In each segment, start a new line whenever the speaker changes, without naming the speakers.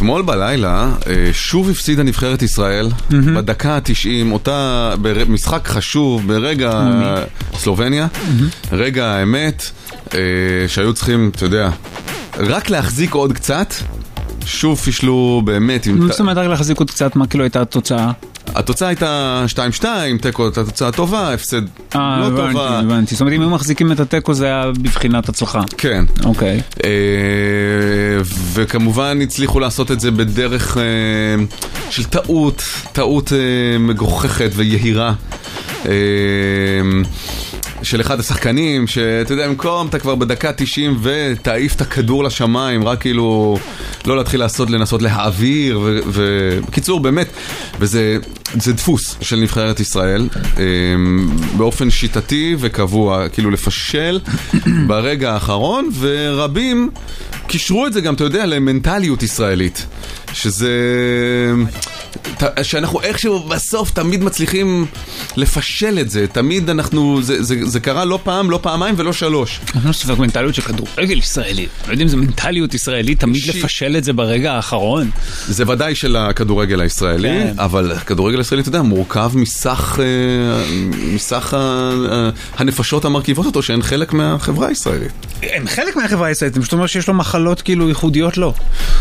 אתמול בלילה שוב הפסידה נבחרת ישראל בדקה ה-90, אותה משחק חשוב ברגע סלובניה, רגע האמת שהיו צריכים, אתה יודע, רק להחזיק עוד קצת. שוב פישלו באמת.
זאת אומרת, רק להחזיק עוד קצת, מה כאילו הייתה התוצאה?
התוצאה הייתה 2-2, תיקו הייתה תוצאה טובה, הפסד לא טובה.
הבנתי, זאת אומרת, אם הם מחזיקים את התיקו זה היה בבחינת הצלחה.
כן.
אוקיי.
וכמובן הצליחו לעשות את זה בדרך של טעות מגוחכת ויהירה. של אחד השחקנים, שאתה יודע, במקום אתה כבר בדקה 90 ותעיף את הכדור לשמיים, רק כאילו לא להתחיל לנסות להעביר, ובקיצור באמת, וזה דפוס של נבחרת ישראל, באופן שיטתי וקבוע, כאילו לפשל ברגע האחרון, ורבים קישרו את זה גם, אתה יודע, למנטליות ישראלית, שאנחנו איכשהו בסוף תמיד מצליחים לפשל את זה, תמיד אנחנו, זה קרה לא פעם, לא פעמיים ולא שלוש.
אני לא ספק מנטליות של כדורגל ישראלי, לא יודעים אם זה מנטליות ישראלית, תמיד לפשל את זה ברגע האחרון. זה
ודאי של הכדורגל הישראלי, אבל הכדורגל הישראלי, אתה יודע, מורכב מסך הנפשות המרכיבות אותו, שהן חלק מהחברה הישראלית.
הם חלק מהחברה הישראלית, זאת אומרת שיש לו מחלות כאילו ייחודיות לו.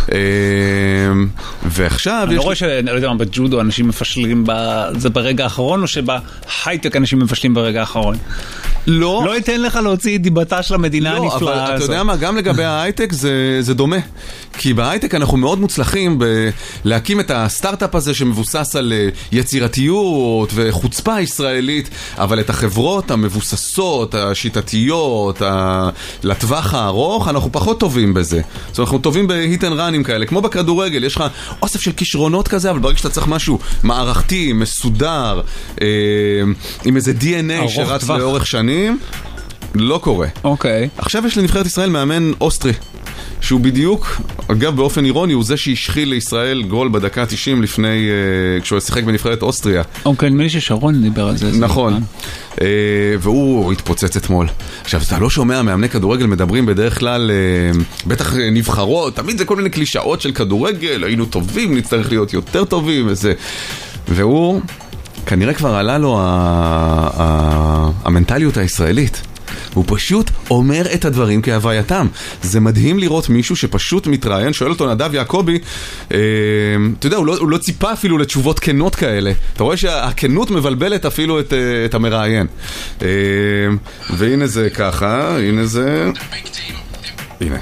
ועכשיו
אני לא רואה לא יודע מה, בג'ודו אנשים מפשלים זה ברגע האחרון, או שבהייטק אנשים מפשלים ברגע האחרון? לא ייתן לך להוציא את דיבתה של המדינה הנפלאה הזאת.
אבל אתה יודע מה, גם לגבי ההייטק זה דומה. כי בהייטק אנחנו מאוד מוצלחים להקים את הסטארט-אפ הזה שמבוסס על יצירתיות וחוצפה ישראלית, אבל את החברות המבוססות, השיטתיות, לטווח הארוך, אנחנו פחות טובים בזה. זאת אומרת, אנחנו טובים בהיט אנד ראנים כאלה, כמו בכדורגל, יש לך אוסף של כישרונות כזה, אבל ברגע שאתה צריך משהו מערכתי, מסודר, עם איזה DNA שרץ לאורך שנים, לא קורה.
אוקיי.
עכשיו יש לנבחרת ישראל מאמן אוסטרי, שהוא בדיוק, אגב באופן אירוני, הוא זה שהשחיל לישראל גול בדקה 90 לפני, כשהוא שיחק בנבחרת אוסטריה.
אוקיי, נדמה לי ששרון דיבר על זה.
נכון. והוא התפוצץ אתמול. עכשיו, אתה לא שומע, מאמני כדורגל מדברים בדרך כלל, בטח נבחרות, תמיד זה כל מיני קלישאות של כדורגל, היינו טובים, נצטרך להיות יותר טובים, וזה. והוא, כנראה כבר עלה לו המנטליות הישראלית. הוא פשוט אומר את הדברים כהווייתם. זה מדהים לראות מישהו שפשוט מתראיין, שואל אותו נדב יעקבי, אתה יודע, הוא לא ציפה אפילו לתשובות כנות כאלה. אתה רואה שהכנות מבלבלת אפילו את המראיין. והנה זה ככה, הנה זה... הנה.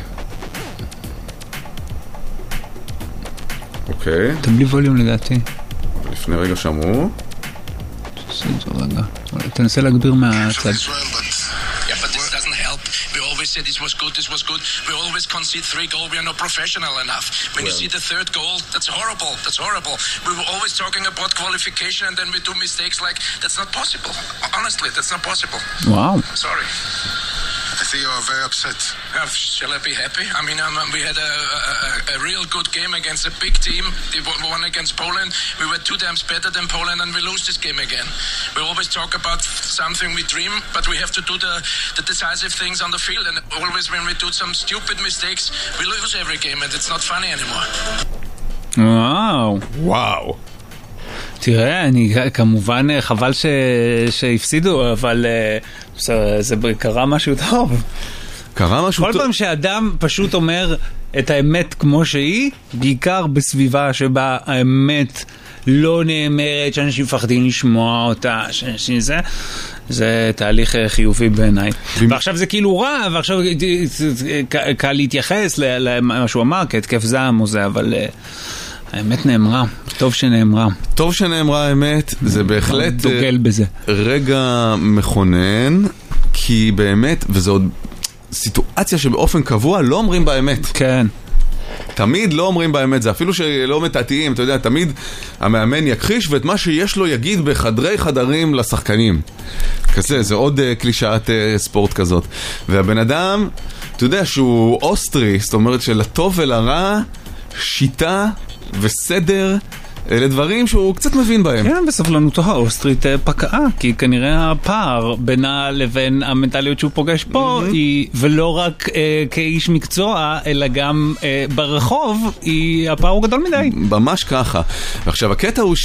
אוקיי.
אתה בלי ווליום לדעתי.
לפני רגע שמעו.
תנסה להגביר מהצד.
Said this was good. We always concede 3 goals. We are not professional enough. When you see the 3rd goal, that's horrible. We were always talking about qualification and then we do mistakes like, that's not possible. Honestly, that's not possible.
Wow.
Sorry.
I think you are very upset.
Shall I be happy? I mean, we had a real good game against a big team. They won against Poland. We were 2 times better than Poland and we lose this game again. We always talk about something we dream, but we have to do the decisive things on the field. And always when we do some stupid mistakes, we lose every game and it's not funny anymore.
וואו.
תראה, כמובן חבל שהפסידו, אבל זה קרה משהו טוב. כל פעם שאדם פשוט אומר את האמת כמו שהיא, בעיקר בסביבה שבה האמת לא נאמרת, שאנשים מפחדים לשמוע אותה, זה תהליך חיובי בעיניי. ועכשיו זה כאילו רע, ועכשיו קל להתייחס למה שהוא אמר, כהתקף זעם או זה, אבל... האמת נאמרה, טוב שנאמרה.
טוב שנאמרה האמת, זה בהחלט
דוגל בזה.
רגע מכונן, כי באמת, וזו עוד סיטואציה שבאופן קבוע לא אומרים באמת.
כן.
תמיד לא אומרים באמת, זה אפילו שלא מתעתיים, אתה יודע, תמיד המאמן יכחיש, ואת מה שיש לו יגיד בחדרי חדרים לשחקנים. כזה, זה עוד קלישאת ספורט כזאת. והבן אדם, אתה יודע, שהוא אוסטרי, זאת אומרת שלטוב ולרע, שיטה וסדר אלה דברים שהוא קצת מבין בהם.
כן, בסבלנותו האוסטרית פקעה, כי כנראה הפער בינה לבין המנטליות שהוא פוגש פה, ולא רק כאיש מקצוע, אלא גם ברחוב, הפער הוא גדול מדי.
ממש ככה. עכשיו, הקטע הוא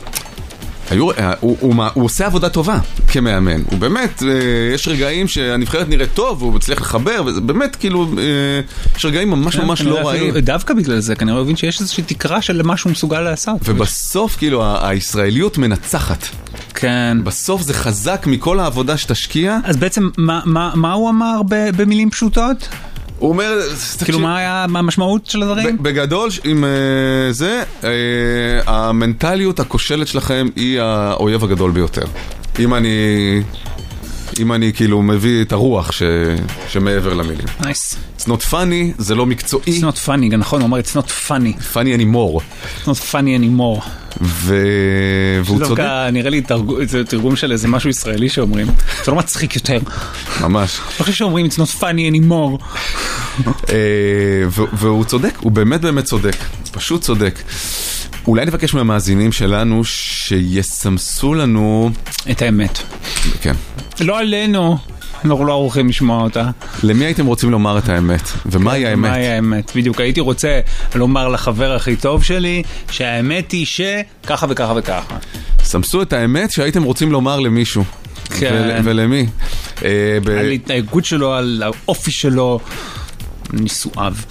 הוא עושה עבודה טובה כמאמן. הוא באמת, יש רגעים שהנבחרת נראית טוב, הוא מצליח לחבר, וזה באמת כאילו, יש רגעים ממש ממש לא רעים.
דווקא בגלל זה, כנראה הוא הבין שיש איזושהי תקרה של מה שהוא מסוגל לעשות.
ובסוף כאילו, הישראליות מנצחת.
כן.
בסוף זה חזק מכל העבודה שתשקיע.
אז בעצם, מה הוא אמר במילים פשוטות?
הוא אומר...
כאילו מה היה המשמעות של הדברים?
בגדול, עם זה, המנטליות הכושלת שלכם היא האויב הגדול ביותר. אם אני כאילו מביא את הרוח שמעבר למילים.
Nice.
It's not funny, זה לא מקצועי.
It's not funny, נכון, הוא אומר it's not funny.
Funny anymore.
It's not funny anymore.
והוא צודק.
נראה לי זה תרגום של איזה משהו ישראלי שאומרים. זה לא מצחיק יותר.
ממש.
אני חושב שאומרים it's not funny anymore.
והוא צודק, הוא באמת באמת צודק. פשוט צודק. אולי נבקש מהמאזינים שלנו שיסמסו לנו...
את האמת.
כן.
לא עלינו. אנחנו לא ערוכים לשמוע אותה.
למי הייתם רוצים לומר את האמת? ומהי האמת?
מהי האמת? בדיוק, הייתי רוצה לומר לחבר הכי טוב שלי, שהאמת היא שככה וככה וככה.
סמסו את האמת שהייתם רוצים לומר למישהו.
כן.
ולמי?
על התנהגות שלו, על האופי שלו, נישואיו.